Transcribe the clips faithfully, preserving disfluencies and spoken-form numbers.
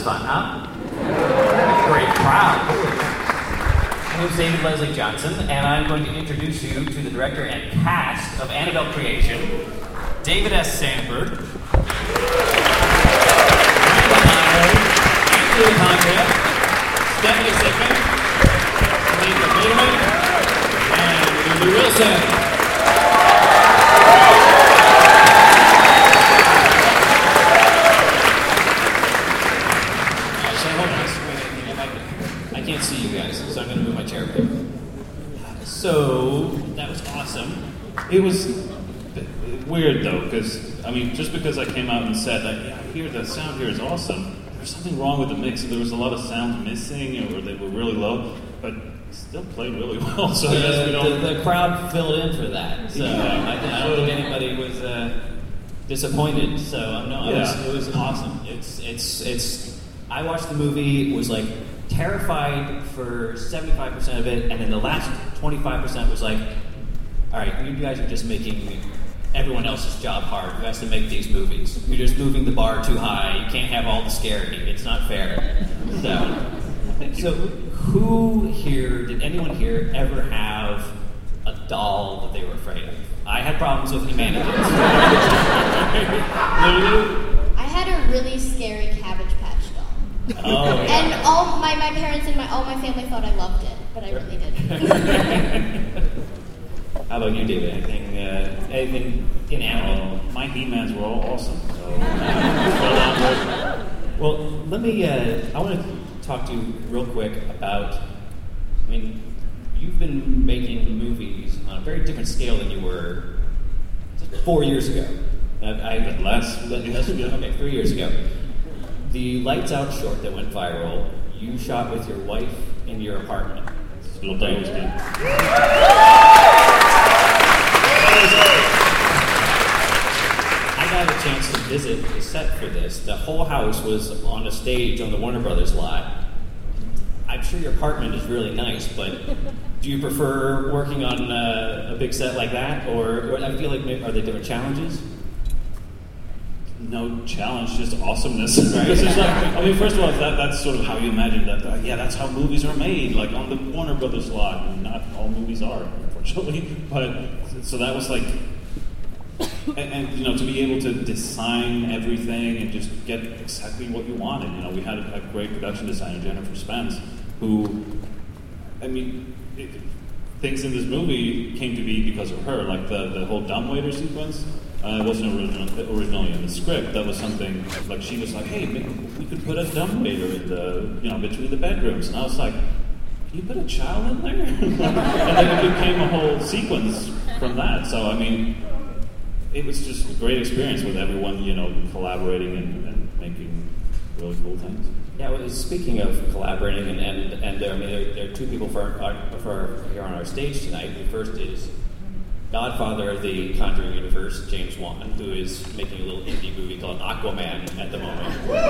fun, huh? Great crowd. My name is David Leslie Johnson, and I'm going to introduce you to the director and cast of Annabelle Creation, David S. Sandberg, Andrea Conrad, Stephanie Sigmund, Lisa Peterman, and Lulu Wilson. I can't see you guys, so I'm going to move my chair back. So, that was awesome. It was weird, though, because, I mean, just because I came out and said that, yeah, I hear the sound here is awesome, there's something wrong with the mix. There was a lot of sounds missing, or they were really low, but still played really well, so the, I guess we don't... The, the crowd filled in for that, so yeah. I, I don't think anybody was uh, disappointed, so um, no, it, yeah. was, it was awesome. It's, it's, it's, I watched the movie, was like, terrified for seventy-five percent of it, and then the last twenty-five percent was like, all right, you guys are just making everyone else's job hard. You guys to make these movies. You're just moving the bar too high. You can't have all the scary. It's not fair. So, so who here, did anyone here ever have a doll that they were afraid of? I had problems with humanity. I had a really scary Cabbage Patch doll. Oh, yeah. And all my, my parents and my all my family thought I loved it, but I really didn't. How about you, David? Anything, uh, anything inanimate? Uh, my He-Mans were all awesome. So, uh, well, let me, uh, I want to talk to you real quick about, I mean, you've been making movies on a very different scale than you were four years ago. I, I less, less ago. Okay, three years ago. The Lights Out short that went viral, you shot with your wife in your apartment. Little Day was good. I got a chance to visit the set for this. The whole house was on a stage on the Warner Brothers lot. I'm sure your apartment is really nice, but do you prefer working on uh, a big set like that? Or, or I feel like, maybe, are there different challenges? No challenge, just awesomeness. Right? It's just like, I mean, first of all, that, that's sort of how you imagine that. Uh, yeah, that's how movies are made, like on the Warner Brothers lot. And not all movies are, unfortunately. But so that was like, and, and you know, to be able to design everything and just get exactly what you wanted. You know, we had a, a great production designer, Jennifer Spence, who, I mean, it, things in this movie came to be because of her. Like the the whole dumbwaiter sequence. Uh, it wasn't original, originally in the script. That was something like she was like, "Hey, maybe we could put a dumbwaiter in the, you know, between the bedrooms." And I was like, "Can you put a child in there?" And then it became a whole sequence from that. So I mean, it was just a great experience with everyone, you know, collaborating and, and making really cool things. Yeah. Well, speaking of collaborating, and and, and there, I mean, there, there are two people for our, for here on our stage tonight. The first is Godfather of the Conjuring universe, James Wan, who is making a little indie movie called Aquaman at the moment.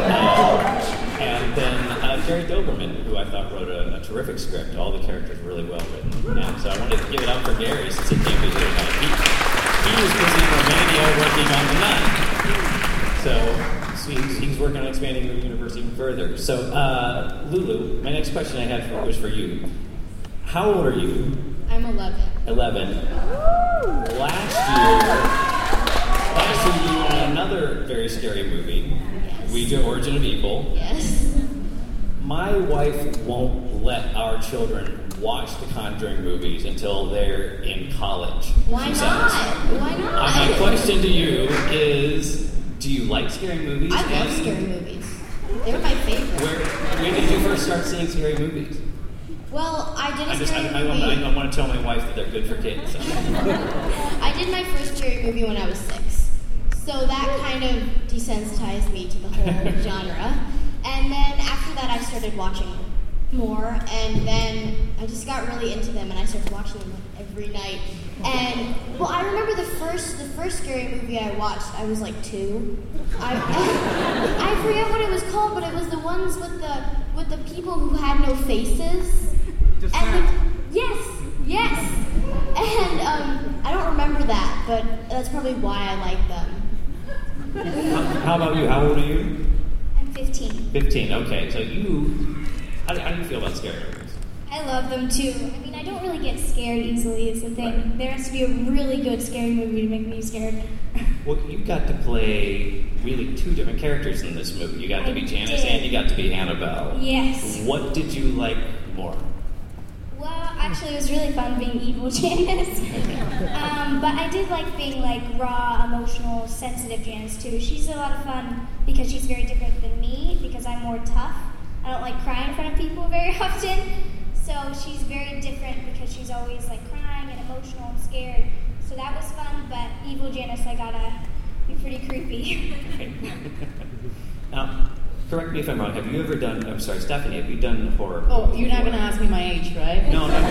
Uh, and then uh, Jerry Doberman, who I thought wrote a, a terrific script. All the characters are really well written. And so I wanted to give it up for Gary since he can't be here tonight. He, he was busy in Romania working on The Nun. So, so he's, he's working on expanding the universe even further. So, uh, Lulu, my next question I had for, was for you. How old are you? I'm eleven. eleven. Last year, last year you were in another very scary movie, Yes. Ouija: Origin of Evil. Yes. My wife won't let our children watch the Conjuring movies until they're in college. Why she not? says. Why not? Uh, my question to you is, do you like scary movies? I love And scary movies. They're my favorite. Where, when did you first start seeing scary movies? Well, I did a I just, scary I, I, movie. I, I want to tell my wife that they're good for kids. So. I did my first scary movie when I was six. So that kind of desensitized me to the whole genre. And then after that, I started watching more. And then I just got really into them, and I started watching them like every night. And well, I remember the first the first scary movie I watched. I was like two. I I forget what it was called, but it was the ones with the with the people who had no faces. Just And the, yes, yes. And um, I don't remember that, but that's probably why I like them. How, how about you? How old are you? I'm fifteen. Fifteen. Okay. So you, how do, how do you feel about scary movies? I love them too. I mean, I don't really get scared easily, is the thing. Right. There has to be a really good scary movie to make me scared. Well, you got to play really two different characters in this movie. You got to I be Janice did. and you got to be Annabelle. Yes. What did you like more? Well, actually, it was really fun being evil Janice. um, but I did like being like raw, emotional, sensitive Janice too. She's a lot of fun because she's very different than me because I'm more tough. I don't like crying in front of people very often. So she's very different because she's always like crying and emotional and scared. So that was fun, but evil Janice, I gotta be pretty creepy. Now, correct me if I'm wrong. Have you ever done? I'm sorry, Stephanie. Have you done horror? Oh, you're not going to ask me my age, right? No, no.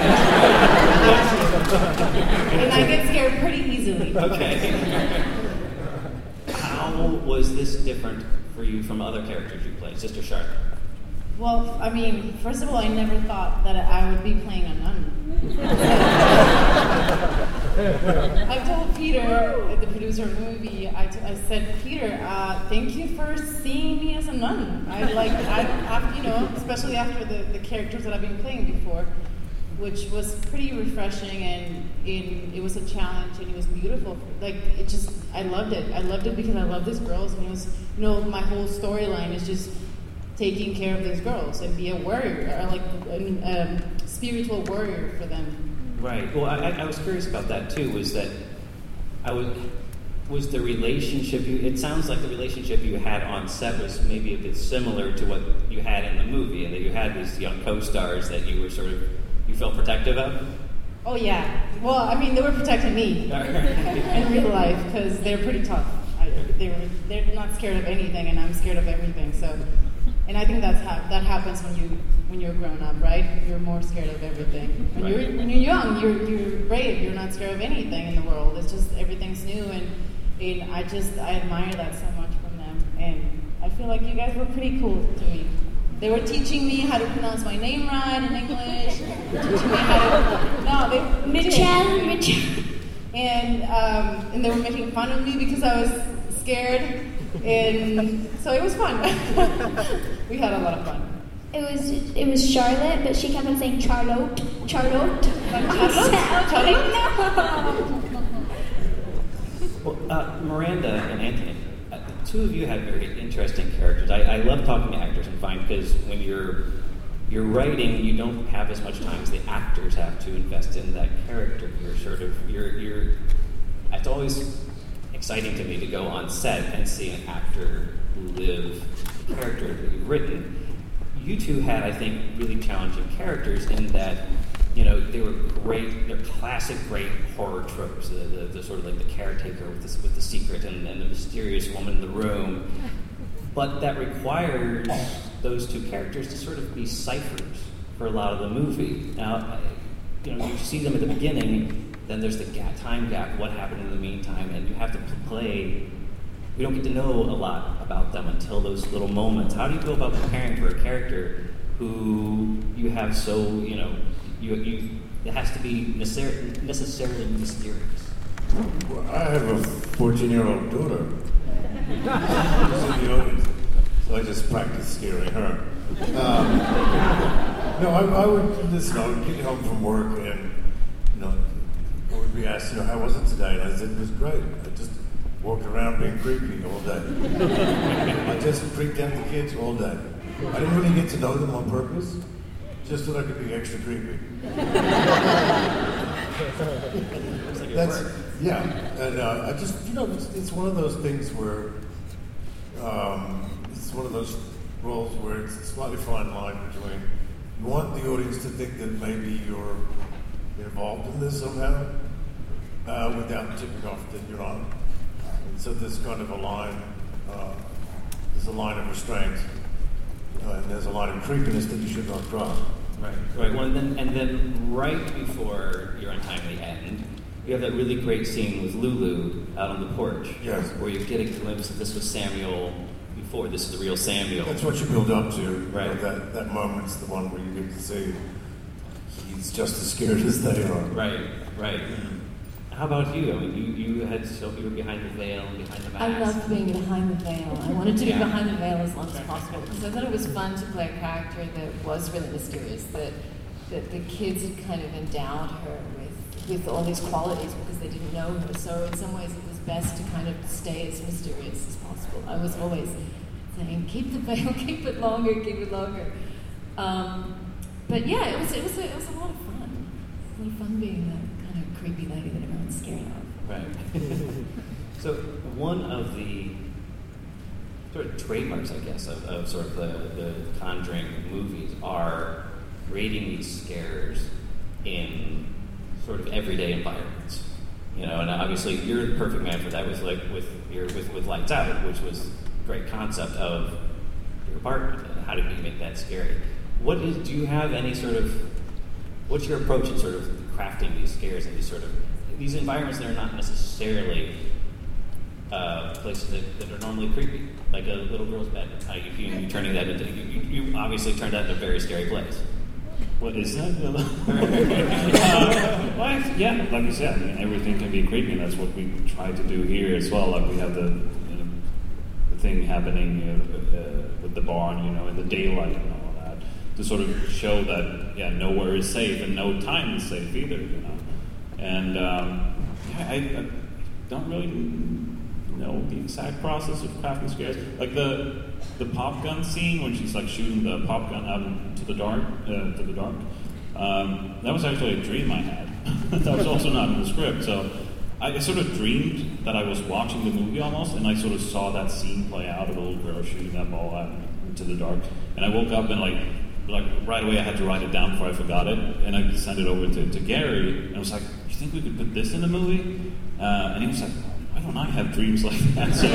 And I get scared pretty easily. Okay. How was this different for you from other characters you played, Sister Charlotte? Well, I mean, first of all, I never thought that I would be playing a nun. I told Peter, the producer of the movie, I, t- I said, Peter, uh, thank you for seeing me as a nun. I like, I, after, you know, especially after the, the characters that I've been playing before, which was pretty refreshing, and it, it was a challenge, and it was beautiful. Like, it just, I loved it. I loved it because I love these girls, and it was, you know, my whole storyline is just taking care of these girls and be a warrior, or like a um, spiritual warrior for them. Right. Well, I, I was curious about that too. Was that I was was the relationship you? It sounds like the relationship you had on set was maybe a bit similar to what you had in the movie, and that you had these young co-stars that you were sort of you felt protective of. Oh yeah. Well, I mean, they were protecting me in real life because they're pretty tough. I, they were they're not scared of anything, and I'm scared of everything. So. And I think that's ha- that happens when you when you're grown up, right? You're more scared of everything. When Right. you're when you're young, you're you're brave. You're not scared of anything in the world. It's just everything's new, and and I just I admire that so much from them. And I feel like you guys were pretty cool to me. They were teaching me how to pronounce my name right in English. Teaching me how to no, they Mitchell, Mitchell. and um, and they were making fun of me because I was scared. And so it was fun. We had a lot of fun. It was it was Charlotte, but she kept on saying Charlotte, Charlotte. Charlotte? No. Well, uh, Miranda and Anthony, uh, the two of you have very interesting characters. I, I love talking to actors and find because when you're you're writing, you don't have as much time as the actors have to invest in that character. You're sort of you're you're. It's always exciting to me to go on set and see an actor live the character that you've written. You two had, I think, really challenging characters in that, you know, they were great, they're classic great horror tropes, the, the, the sort of like the caretaker with the, with the secret and, and the mysterious woman in the room. But that requires those two characters to sort of be ciphers for a lot of the movie. Now, you know, you see them at the beginning, then there's the gap, time gap, what happened in the meantime, and you have to play. We don't get to know a lot about them until those little moments. How do you go about preparing for a character who you have so, you know, you, you it has to be necessar- necessarily mysterious? Well, I have a fourteen-year-old daughter who's in the audience, so I just practice scaring her. Um, no, I, I would listen. I would get home from work and, you know, I would be asked, you know, how was it today? And I said, it was great. I just walked around being creepy all day. I just freaked out the kids all day. I didn't really get to know them on purpose, just so I could be extra creepy. That's, yeah. And uh, I just, you know, it's, it's one of those things where, um, it's one of those roles where it's a slightly fine line between, you want the audience to think that maybe you're involved in this somehow, uh, without tipping off that you're not. And so there's kind of a line, uh, there's a line of restraint, uh, and there's a line of creepiness that you should not cross. Right, right. Well, and then, and then right before your untimely end, you have that really great scene with Lulu out on the porch. Yes. Where you get a glimpse that this was Samuel before, this is the real Samuel. That's what you build up to. Right. You know, that, that moment's the one where you get to see he's just as scared as they are. Right, right. how about you? I mean, you, you had so you were behind the veil, behind the mask. I loved being behind the veil. I wanted to be Yeah. behind the veil as long as possible because I thought it was fun to play a character that was really mysterious, that that the kids had kind of endowed her with, with all these qualities because they didn't know her. So in some ways it was best to kind of stay as mysterious as possible. I was always saying, keep the veil, keep it longer, keep it longer. Um, but yeah, it was it was a, it was a lot of fun. A lot of fun being that kind of creepy lady that everyone's scared of. Right. So one of the sort of trademarks, I guess, of, of sort of the, the Conjuring movies are creating these scares in sort of everyday environments. You know, and obviously you're the perfect man for that with like with your with, with Lights Out, which was a great concept of your apartment and how do you make that scary. What is do you have any sort of what's your approach in sort of crafting these scares and these sort of these environments that are not necessarily uh, places that, that are normally creepy, like a little girl's bed? How you, you, you turning that into you, you, you obviously turned that into a very scary place. What is that? uh, well, yeah, like you said, I mean, everything can be creepy, and that's what we try to do here as well. Like we have the, you know, the thing happening uh, uh, with the barn, you know, in the daylight and all that, to sort of show that, yeah, nowhere is safe and no time is safe either, you know. And um, yeah, I, I don't really know the exact process of crafting scares. Like the the pop gun scene when she's like shooting the pop gun out into the dark, uh, to the dark. Um, that was actually a dream I had. That was also not in the script. So I sort of dreamed that I was watching the movie almost, and I sort of saw that scene play out of a little girl shooting that ball out into the dark. And I woke up and like like right away I had to write it down before I forgot it, and I sent it over to, to Gary, and I was like, "You think we could put this in the movie?" Uh, and he was like, "Why don't I have dreams like that?" So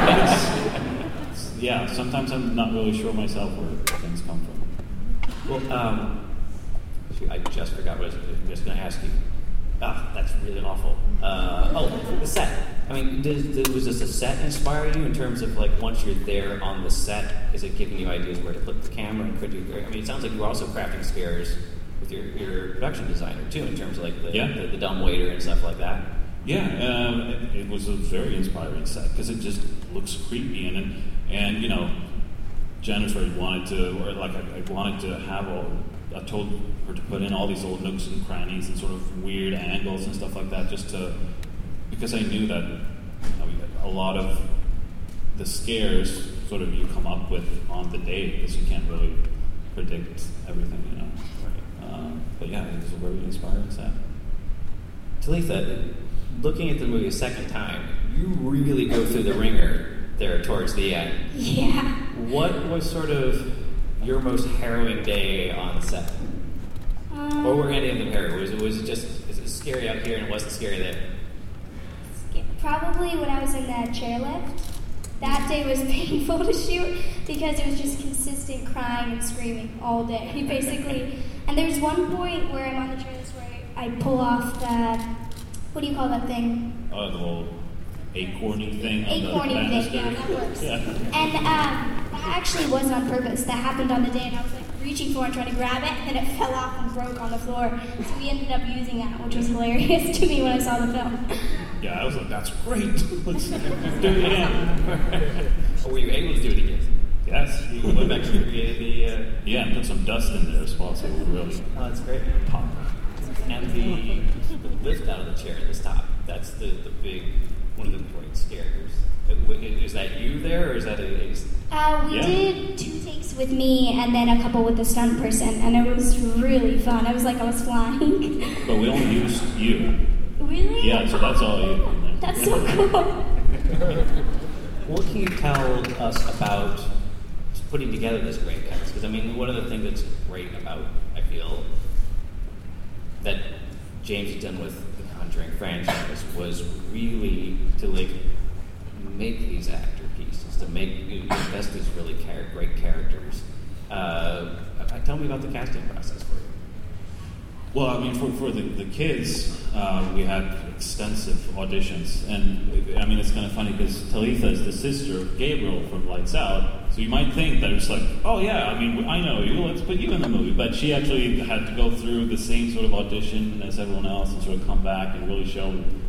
it's, it's, yeah, sometimes I'm not really sure myself where things come from. Well, um, shoot, I just forgot what I was just going to ask you. Ah, that's really awful. Uh, oh, the set. I mean, does, does, was this a set inspire you in terms of like once you're there on the set, is it giving you ideas where to put the camera? And could you? I mean, it sounds like you were also crafting scares with your, your production designer too, in terms of like the yeah. the, the dumb waiter and stuff like that. Yeah, um, it, it was a very inspiring set because it just looks creepy and and, and you know, Jennifer wanted to, or like I, I wanted to have all. I told her to put in all these old nooks and crannies and sort of weird angles and stuff like that, just to because I knew that I mean, a lot of the scares sort of you come up with on the day because you can't really predict everything, you know. Right. Uh, but yeah, it was a very inspiring set. Talitha, looking at the movie a second time, you really go through the ringer there towards the end. Yeah. What was sort of your most harrowing day on set? Um, or were any of them harrowing? Was it, was it just is it scary out here and it wasn't scary there? Probably when I was in that chairlift. That day was painful to shoot because it was just consistent crying and screaming all day, basically. And there's one point where I'm on the chairlift where I pull off that, what do you call that thing? Oh, the little acorny thing. Acorny thing, yeah, that works. Yeah. And um, that actually wasn't on purpose. That happened on the day, and I was like reaching for it and trying to grab it, and then it fell off and broke on the floor. So we ended up using that, which was hilarious to me when I saw the film. Yeah, I was like, that's great. Let's do it again. Or were you able to do it again? Yes. You went back to create the. Uh... Yeah, and put some dust in there as well, so it would really Oh, that's great. pop. And the, the lift out of the chair at the top. That's the, the big, one of the great scares. Is that you there, or is that a... Uh, we Yeah. did two takes with me and then a couple with the stunt person, and it was really fun. I was like I was flying. But we only used you. Really? Yeah, so that's all you. That's so cool. What can you tell us about putting together this great cast? Because, I mean, one of the things that's great about, I feel, that James has done with the Conjuring franchise was really to, like, make these actor pieces, to make, invest these really char- great characters. Uh, tell me about the casting process for you. Well, I mean, for, for the, the kids, uh, we had extensive auditions. And, I mean, it's kind of funny because Talitha is the sister of Gabriel from Lights Out. So you might think that it's like, oh, yeah, I mean, I know you, let's put you in the movie. But she actually had to go through the same sort of audition as everyone else and sort of come back and really show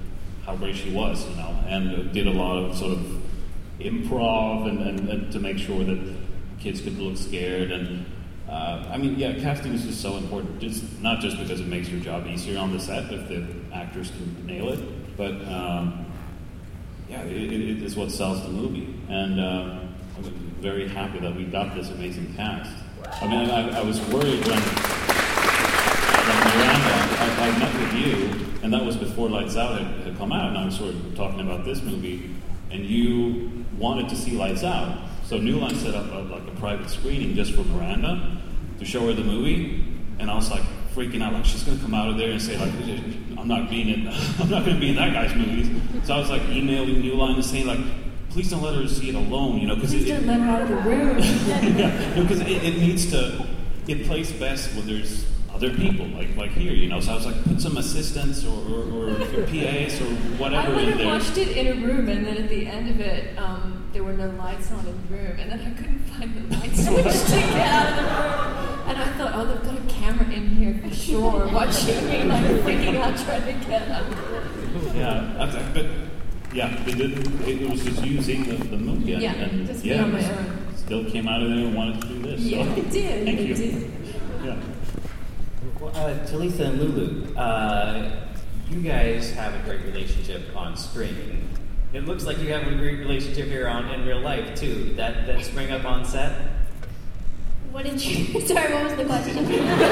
how great she was, you know, and did a lot of sort of improv and, and, and to make sure that kids could look scared. And uh, I mean, yeah, casting is just so important. Just not just because it makes your job easier on the set if the actors can nail it, but um, yeah, it, it is what sells the movie. And uh, I'm very happy that we got this amazing cast. I mean, I, I was worried when, when Miranda, I, I met with you, and that was before Lights Out had, had come out, and I was sort of talking about this movie, and you wanted to see Lights Out. So New Line set up a, like a private screening just for Miranda to show her the movie, and I was like freaking out, like she's gonna come out of there and say like, I'm not being in, I'm not gonna be in that guy's movies. So I was like emailing New Line and saying like, please don't let her see it alone, you know, because please it, don't let her out of the room. yeah, because it, it needs to, it plays best when there's other people, like like here, you know. So I was like, put some assistants or, or, or P As or whatever I went in and there. watched it in a room, and then at the end of it, um, there were no lights on in the room, and then I couldn't find the light switch to get out of the room. And I thought, oh, they've got a camera in here for sure, watching me, like freaking out, trying to get out. Yeah, I was like, but yeah, they didn't. It was just using the, the movie, and, Yeah, and just yeah, be on my own. Still came out of there and wanted to do this. Yeah, so. it did. Thank it you. Did. Yeah. Well, uh, Talitha and Lulu, uh, you guys have a great relationship on screen. It looks like you have a great relationship here on in real life too. Did that that spring up on set? What did you? Sorry, what was the question?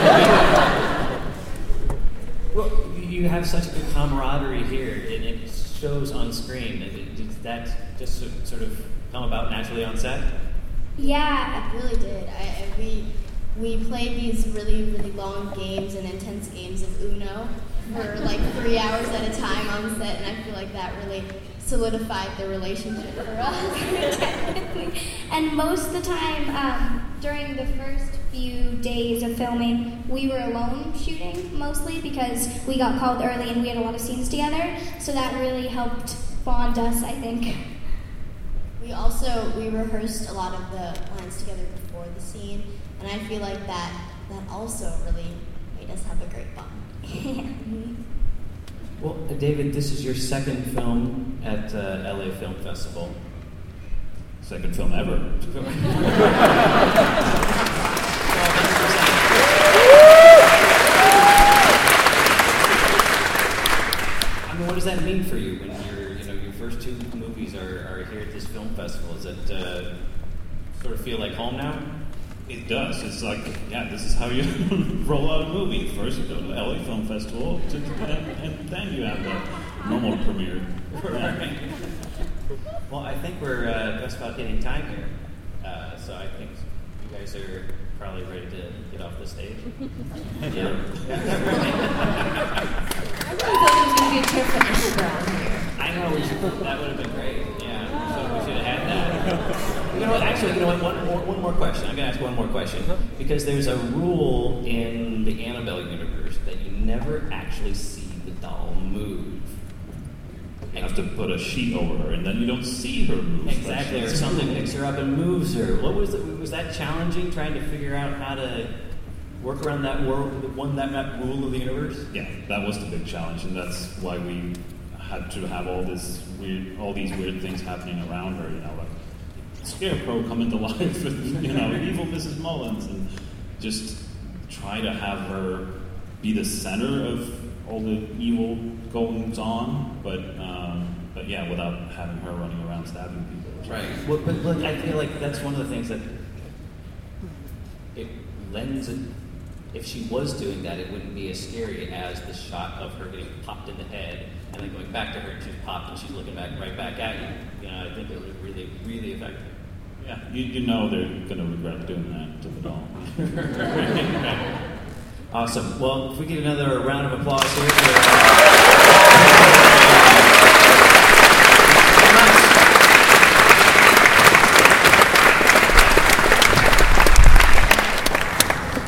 Well, you have such a good camaraderie here, and it shows on screen. Did that just sort of come about naturally on set? Yeah, It really did. I, I we we played these really really long games and intense games of Uno for like three hours at a time on set, and I feel like that really solidified the relationship for us. definitely. And most of the time, um, during the first few days of filming, we were alone shooting mostly because we got called early and we had a lot of scenes together. So that really helped bond us, I think. We also we rehearsed a lot of the lines together before the scene, and I feel like that that also really made us have a great bond. Well, uh, David, this is your second film at uh, L A Film Festival. Second film ever. I mean, what does that mean for you when you're, you know, your first two movies are, are here at this film festival? Does it uh, sort of feel like home now? It does. It's like, yeah, this is how you roll out a movie. First you go to the L A Film Festival, to, and, and then you have the normal premiere. Right. Well, I think we're uh, just about hitting time here. Uh, so I think you guys are probably ready to get off the stage. Yeah. I really thought there was going to be a chair for Ishmael here. I know, we should, that would have been great. Yeah, so we should have had that. You know what, actually, you know what, one more, one more question. I'm going to ask one more question. Because there's a rule in the Annabelle universe that you never actually see the doll move. You have to put a sheet over her, and then you don't see her move. Exactly, or something picks her up and moves her. What was it? Was that challenging, trying to figure out how to work around that world, one that, that rule of the universe? Yeah, that was the big challenge, and that's why we had to have all this weird, all these weird things happening around her. You know, like Scarecrow coming to life with, you know, evil Missus Mullins, and just try to have her be the center of all the evil goings on, but um, but yeah, without having her running around stabbing people. Right. Well, but, but I feel like that's one of the things that it lends it. If she was doing that, it wouldn't be as scary as the shot of her getting popped in the head and then going back to her and she's popped and she's looking back right back at you. You know, I think it was really, really effective. Yeah, you, you know they're going to regret doing that to the doll. Awesome. Well, if we get another round of applause here for